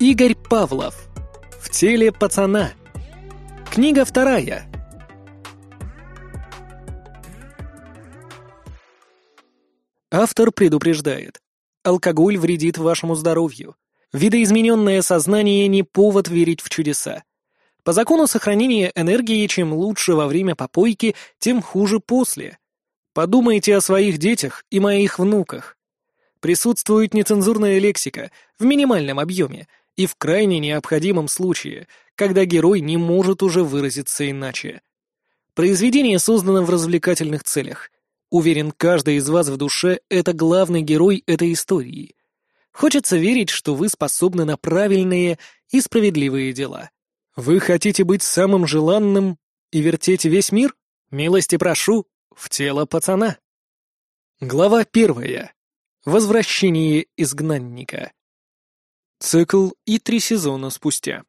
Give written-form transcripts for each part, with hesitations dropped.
Игорь Павлов. В теле пацана. Книга 2. Автор предупреждает. Алкоголь вредит вашему здоровью. Видоизмененное сознание не повод верить в чудеса. По закону сохранения энергии, чем лучше во время попойки, тем хуже после. Подумайте о своих детях и моих внуках. Присутствует нецензурная лексика в минимальном объеме и в крайне необходимом случае, когда герой не может уже выразиться иначе. Произведение создано в развлекательных целях. Уверен, каждый из вас в душе — это главный герой этой истории. Хочется верить, что вы способны на правильные и справедливые дела. Вы хотите быть самым желанным и вертеть весь мир? Милости прошу, в тело пацана. Глава 1. Возвращение изгнанника. Цикл и 3 сезона спустя.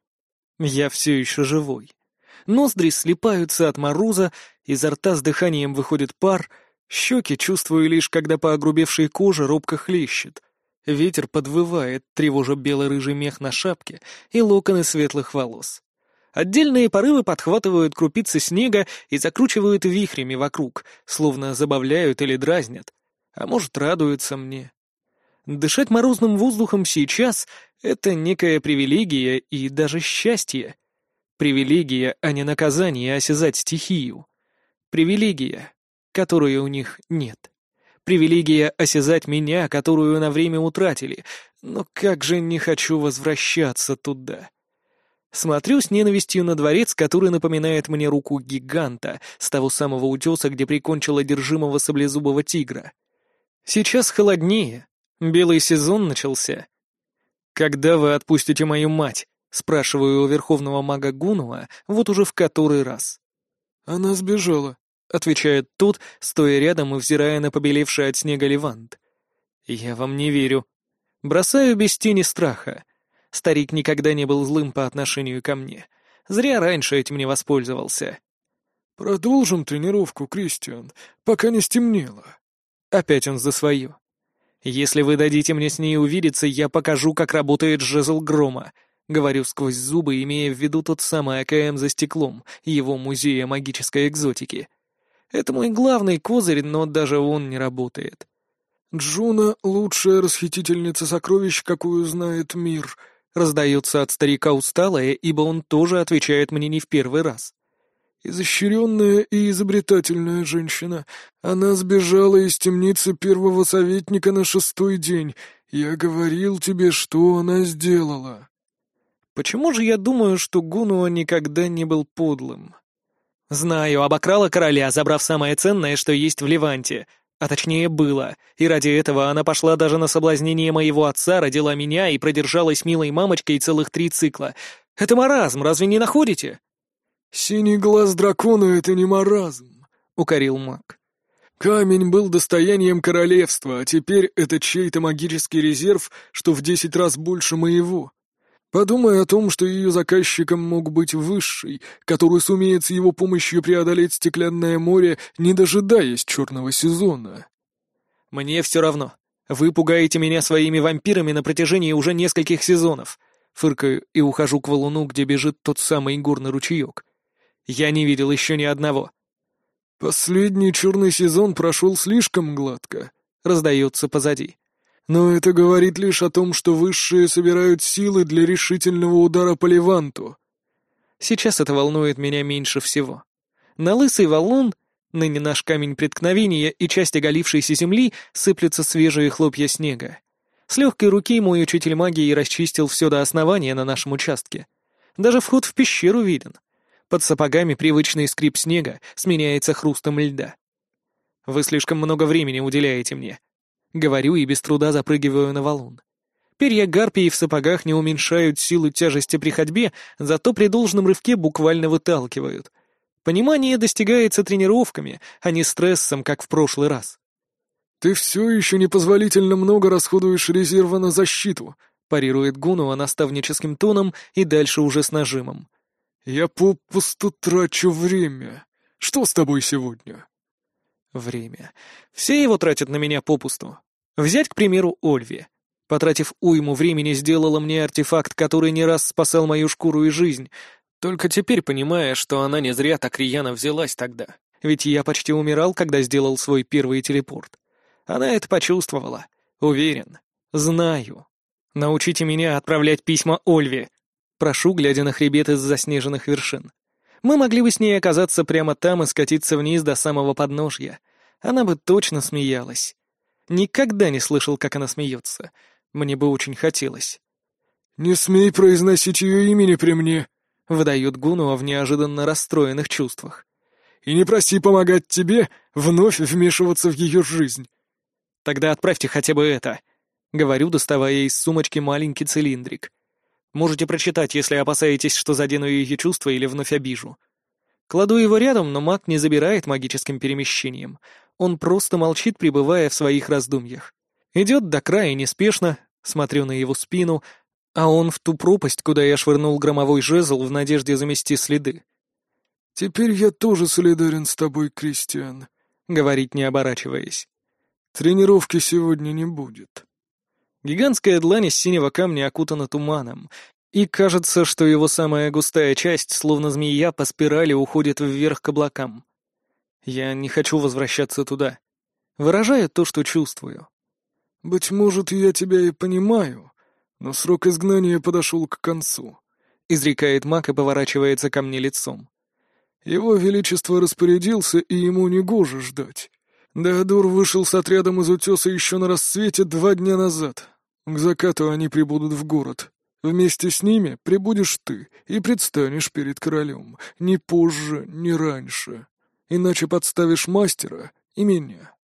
Я все еще живой. Ноздри слипаются от мороза, изо рта с дыханием выходит пар, щеки чувствую лишь, когда по огрубевшей коже робко хлещет. Ветер подвывает, тревожа бело-рыжий мех на шапке и локоны светлых волос. Отдельные порывы подхватывают крупицы снега и закручивают вихрями вокруг, словно забавляют или дразнят. А может, радуются мне. Дышать морозным воздухом сейчас — это некая привилегия и даже счастье. Привилегия, а не наказание осязать стихию. Привилегия, которой у них нет. Привилегия осязать меня, которую на время утратили. Но как же не хочу возвращаться туда. Смотрю с ненавистью на дворец, который напоминает мне руку гиганта с того самого утеса, где прикончил одержимого саблезубого тигра. Сейчас холоднее. Белый сезон начался. «Когда вы отпустите мою мать?» — спрашиваю у верховного мага Гунуа вот уже в который раз. «Она сбежала», — отвечает тот, стоя рядом и взирая на побелевший от снега левант. «Я вам не верю. Бросаю без тени страха. Старик никогда не был злым по отношению ко мне. Зря раньше этим не воспользовался». «Продолжим тренировку, Кристиан, пока не стемнело». Опять он за свое. «Если вы дадите мне с ней увидеться, я покажу, как работает жезл грома», — говорю сквозь зубы, имея в виду тот самый АКМ за стеклом, его музея магической экзотики. Это мой главный козырь, но даже он не работает. «Джуна — лучшая расхитительница сокровищ, какую знает мир», — раздается от старика усталое, ибо он тоже отвечает мне не в первый раз. «Изощренная и изобретательная женщина. Она сбежала из темницы первого советника на 6-й день. Я говорил тебе, что она сделала». Почему же я думаю, что Гунуа никогда не был подлым? Знаю, обокрала короля, забрав самое ценное, что есть в Леванте. А точнее было. И ради этого она пошла даже на соблазнение моего отца, родила меня и продержалась милой мамочкой целых 3 цикла. Это маразм, разве не находите? «Синий глаз дракона — это не маразм», — укорил маг. «Камень был достоянием королевства, а теперь это чей-то магический резерв, что в 10 раз больше моего. Подумай о том, что ее заказчиком мог быть Высший, который сумеет с его помощью преодолеть Стеклянное море, не дожидаясь черного сезона». «Мне все равно. Вы пугаете меня своими вампирами на протяжении уже нескольких сезонов». Фыркаю и ухожу к валуну, где бежит тот самый горный ручеек. Я не видел еще ни одного. «Последний черный сезон прошел слишком гладко», — раздается позади. «Но это говорит лишь о том, что высшие собирают силы для решительного удара по Леванту». Сейчас это волнует меня меньше всего. На лысый валун, ныне наш камень преткновения и часть оголившейся земли, сыплются свежие хлопья снега. С легкой руки мой учитель магии расчистил все до основания на нашем участке. Даже вход в пещеру виден. Под сапогами привычный скрип снега сменяется хрустом льда. «Вы слишком много времени уделяете мне». Говорю и без труда запрыгиваю на валун. Перья гарпии в сапогах не уменьшают силу тяжести при ходьбе, зато при должном рывке буквально выталкивают. Понимание достигается тренировками, а не стрессом, как в прошлый раз. «Ты все еще непозволительно много расходуешь резерва на защиту», — парирует Гунуа наставническим тоном и дальше уже с нажимом. «Я попусту трачу время. Что с тобой сегодня?» Время. Все его тратят на меня попусту. Взять, к примеру, Ольви. потратив уйму времени, сделала мне артефакт, который не раз спасал мою шкуру и жизнь, только теперь понимая, что она не зря так рьяно взялась тогда. Ведь я почти умирал, когда сделал свой первый телепорт. Она это почувствовала. Уверен. Знаю. Научите меня отправлять письма Ольве. Прошу, глядя на хребет из заснеженных вершин. Мы могли бы с ней оказаться прямо там и скатиться вниз до самого подножья. Она бы точно смеялась. Никогда не слышал, как она смеется. Мне бы очень хотелось. «Не смей произносить ее имени при мне», — выдает Гунуа в неожиданно расстроенных чувствах. «И не проси помогать тебе вновь вмешиваться в ее жизнь». «Тогда отправьте хотя бы это», — говорю, доставая из сумочки маленький цилиндрик. «Можете прочитать, если опасаетесь, что задену ее чувства или вновь обижу». Кладу его рядом, но маг не забирает магическим перемещением. Он просто молчит, пребывая в своих раздумьях. Идет до края неспешно, смотрю на его спину, а он в ту пропасть, куда я швырнул громовой жезл в надежде замести следы. «Теперь я тоже солидарен с тобой, Кристиан», — говорит, не оборачиваясь. «Тренировки сегодня не будет». Гигантская длань из синего камня окутана туманом, и кажется, что его самая густая часть, словно змея, по спирали уходит вверх к облакам. Я не хочу возвращаться туда. Выражаю то, что чувствую. «Быть может, я тебя и понимаю, но срок изгнания подошел к концу», — изрекает маг и поворачивается ко мне лицом. «Его Величество распорядился, и ему негоже ждать. Деодор вышел с отрядом из утеса еще на рассвете 2 дня назад. К закату они прибудут в город. Вместе с ними прибудешь ты и предстанешь перед королем. Ни позже, ни раньше. Иначе подставишь мастера и меня».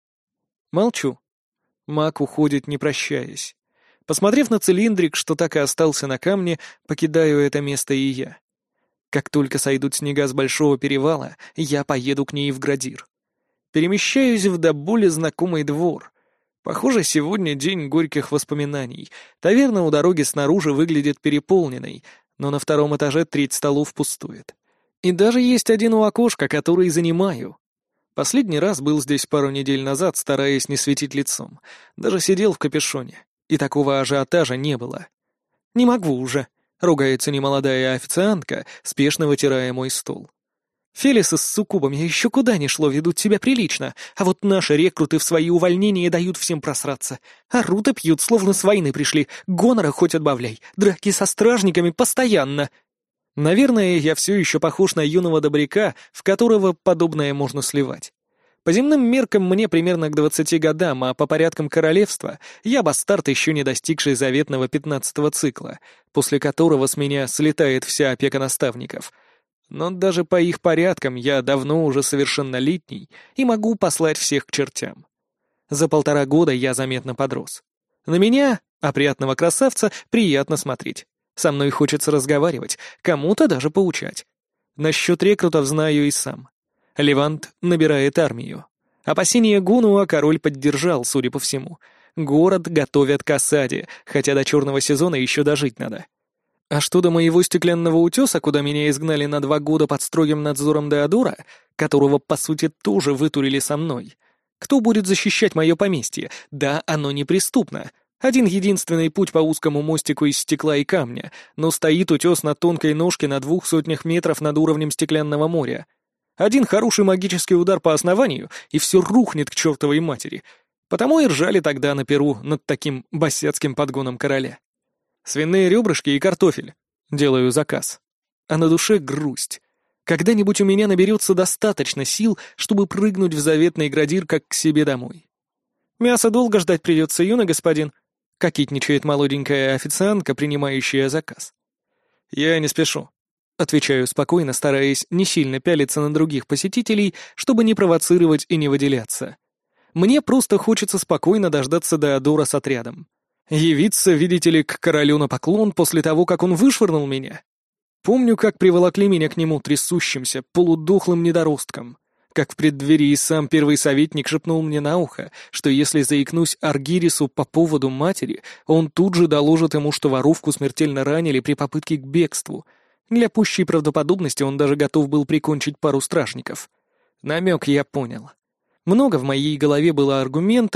Молчу. Маг уходит, не прощаясь. Посмотрев на цилиндрик, что так и остался на камне, покидаю это место и я. Как только сойдут снега с большого перевала, я поеду к ней в Градир. Перемещаюсь в до боли знакомый двор. Похоже, сегодня день горьких воспоминаний. Таверна у дороги снаружи выглядит переполненной, но на 2-м этаже 30 столов пустует. И даже есть один у окошка, который занимаю. Последний раз был здесь пару недель назад, стараясь не светить лицом. Даже сидел в капюшоне, и такого ажиотажа не было. «Не могу уже», — ругается немолодая официантка, спешно вытирая мой стол. «Фелисы с суккубами еще куда ни шло, ведут себя прилично, а вот наши рекруты в свои увольнения дают всем просраться. Орут и пьют, словно с войны пришли, гонора хоть отбавляй, драки со стражниками постоянно». Наверное, я все еще похож на юного добряка, в которого подобное можно сливать. По земным меркам мне примерно к 20 годам, а по порядкам королевства я бастард, еще не достигший заветного 15-го цикла, после которого с меня слетает вся опека наставников. Но даже по их порядкам я давно уже совершеннолетний и могу послать всех к чертям. За 1,5 года я заметно подрос. На меня, опрятного красавца, приятно смотреть. Со мной хочется разговаривать, кому-то даже поучать. Насчет рекрутов знаю и сам. Левант набирает армию. Опасения Гунуа король поддержал, судя по всему. Город готовят к осаде, хотя до черного сезона еще дожить надо. А что до моего стеклянного утеса, куда меня изгнали на 2 года под строгим надзором Деодора, которого, по сути, тоже вытурили со мной? Кто будет защищать мое поместье? Да, оно неприступно. Один единственный путь по узкому мостику из стекла и камня, но стоит утес на тонкой ножке на 200 метров над уровнем стеклянного моря. Один хороший магический удар по основанию, и все рухнет к чертовой матери. Потому и ржали тогда на Перу над таким босяцким подгоном короля. Свиные ребрышки и картофель. Делаю заказ. А на душе грусть. Когда-нибудь у меня наберется достаточно сил, чтобы прыгнуть в заветный Градир как к себе домой. Мясо долго ждать придется, юный господин. Кокетничает молоденькая официантка, принимающая заказ. «Я не спешу», — отвечаю спокойно, стараясь не сильно пялиться на других посетителей, чтобы не провоцировать и не выделяться. Мне просто хочется спокойно дождаться Деодора с отрядом. Явиться, видите ли, к королю на поклон после того, как он вышвырнул меня. Помню, как приволокли меня к нему трясущимся, полудохлым недоростком. Как в преддверии сам первый советник шепнул мне на ухо, что если заикнусь Аргирису по поводу матери, он тут же доложит ему, что воровку смертельно ранили при попытке к бегству. Для пущей правдоподобности он даже готов был прикончить пару стражников. Намек я понял. Много в моей голове было аргументов,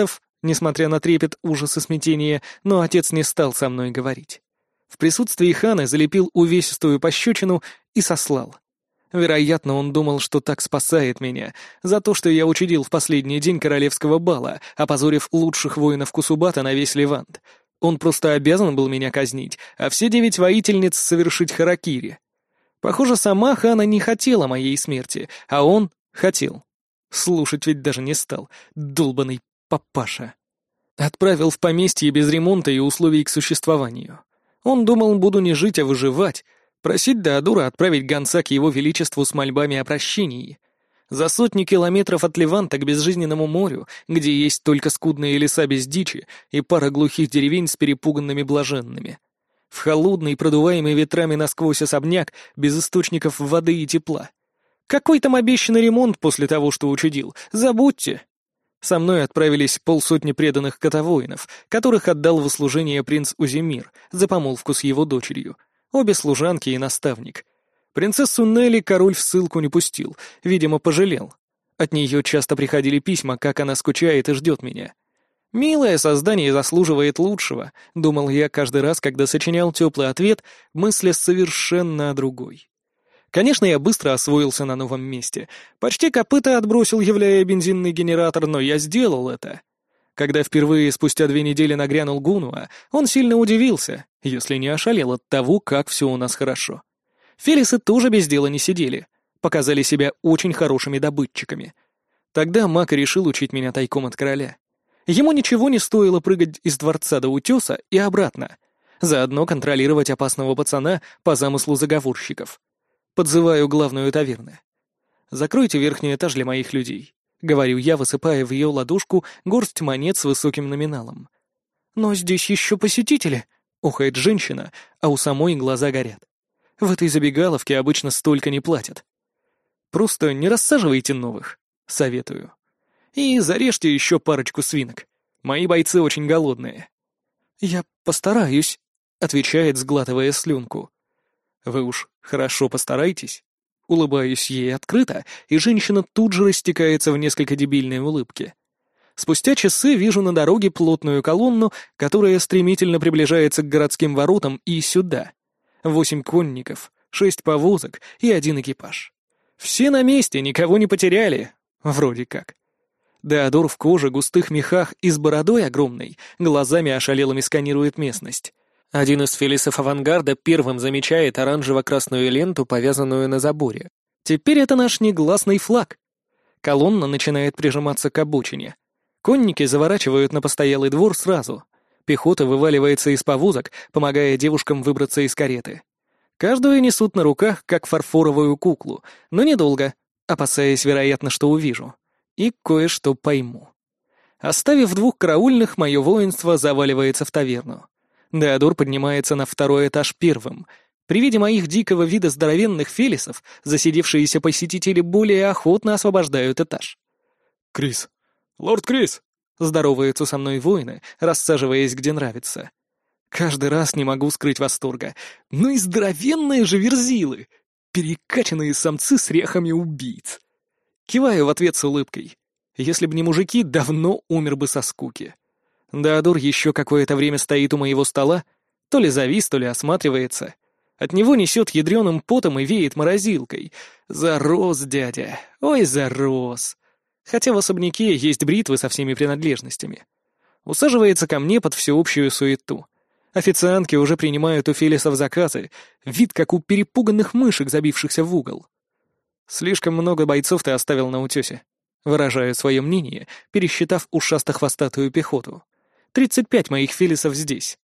Несмотря на трепет, ужас и смятение, но отец не стал со мной говорить. В присутствии хана залепил увесистую пощечину и сослал. Вероятно, он думал, что так спасает меня, за то, что я учудил в последний день королевского бала, опозорив лучших воинов Кусубата на весь Левант. Он просто обязан был меня казнить, а все 9 воительниц совершить харакири. Похоже, сама хана не хотела моей смерти, а он хотел. Слушать ведь даже не стал, долбаный папаша. Отправил в поместье без ремонта и условий к существованию. Он думал, буду не жить, а выживать, просить Деодора отправить гонца к его величеству с мольбами о прощении. За сотни километров от Леванта к безжизненному морю, где есть только скудные леса без дичи и пара глухих деревень с перепуганными блаженными. В холодный, продуваемый ветрами насквозь особняк, без источников воды и тепла. Какой там обещанный ремонт после того, что учудил? Забудьте. Со мной отправились 50 преданных котовоинов, которых отдал в услужение принц Узимир за помолвку с его дочерью. Обе служанки и наставник. Принцессу Нелли король в ссылку не пустил, видимо, пожалел. От нее часто приходили письма, как она скучает и ждет меня. «Милое создание заслуживает лучшего», — думал я каждый раз, когда сочинял теплый ответ, мысля совершенно о другой. Конечно, я быстро освоился на новом месте. Почти копыта отбросил, являя бензинный генератор, но я сделал это. Когда впервые спустя 2 недели нагрянул Гунуа, он сильно удивился, если не ошалел от того, как все у нас хорошо. Фелисы тоже без дела не сидели, показали себя очень хорошими добытчиками. Тогда Мак решил учить меня тайком от короля. Ему ничего не стоило прыгать из дворца до утеса и обратно, заодно контролировать опасного пацана по замыслу заговорщиков. Подзываю главную таверны. «Закройте верхний этаж для моих людей», — говорю я, высыпая в ее ладошку горсть монет с высоким номиналом. «Но здесь еще посетители», — охает женщина, а у самой глаза горят. «В этой забегаловке обычно столько не платят». «Просто не рассаживайте новых», — советую. «И зарежьте еще парочку свинок. Мои бойцы очень голодные». «Я постараюсь», — отвечает, сглатывая слюнку. «Вы уж хорошо постарайтесь». Улыбаюсь ей открыто, и женщина тут же растекается в несколько дебильной улыбке. Спустя часы вижу на дороге плотную колонну, которая стремительно приближается к городским воротам и сюда. 8 конников, 6 повозок и 1 экипаж. Все на месте, никого не потеряли. Вроде как. Деодор в коже, густых мехах и с бородой огромной, глазами ошалелыми сканирует местность. Один из фелисов авангарда первым замечает оранжево-красную ленту, повязанную на заборе. Теперь это наш негласный флаг. Колонна начинает прижиматься к обочине. Конники заворачивают на постоялый двор сразу. Пехота вываливается из повозок, помогая девушкам выбраться из кареты. Каждую несут на руках, как фарфоровую куклу, но недолго, опасаясь, вероятно, что увижу. И кое-что пойму. Оставив 2 караульных, мое воинство заваливается в таверну. Деодор поднимается на 2-й этаж первым. При виде моих дикого вида здоровенных фелисов засидевшиеся посетители более охотно освобождают этаж. «Крис! Лорд Крис!» — здороваются со мной воины, рассаживаясь где нравится. Каждый раз не могу скрыть восторга. Ну и здоровенные же верзилы! Перекачанные самцы с ряхами убийц. Киваю в ответ с улыбкой. Если б не мужики, давно умер бы со скуки. Деодор еще какое-то время стоит у моего стола, то ли завис, то ли осматривается. От него несет ядреным потом и веет морозилкой. Зарос, дядя, ой, зарос. Хотя в особняке есть бритвы со всеми принадлежностями. Усаживается ко мне под всеобщую суету. Официантки уже принимают у фелисов заказы, вид как у перепуганных мышек, забившихся в угол. «Слишком много бойцов ты оставил на утесе», — выражаю свое мнение, пересчитав ушасто-хвостатую пехоту. 35 моих фелисов здесь.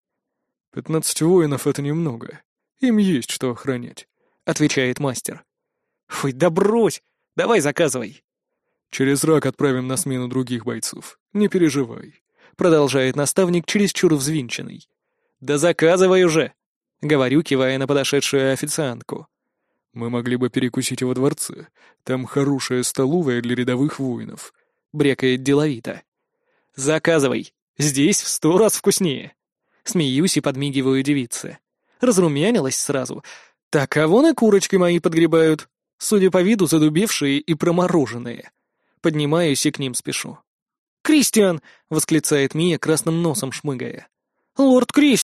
15 воинов — это немного. Им есть что охранять», — отвечает мастер. «Ой, да брось! Давай заказывай!» «Через рак отправим на смену других бойцов. Не переживай», — продолжает наставник, чересчур взвинченный. «Да заказывай уже!» — говорю, кивая на подошедшую официантку. «Мы могли бы перекусить во дворце. Там хорошая столовая для рядовых воинов», — брекает деловито. «Заказывай! Здесь в 100 раз вкуснее!» Смеюсь и подмигиваю девице. Разрумянилась сразу. Так, а вон и курочки мои подгребают. Судя по виду, задубевшие и промороженные. Поднимаюсь и к ним спешу. Кристиан!» — восклицает Мия, красным носом шмыгая. «Лорд Кристиан!»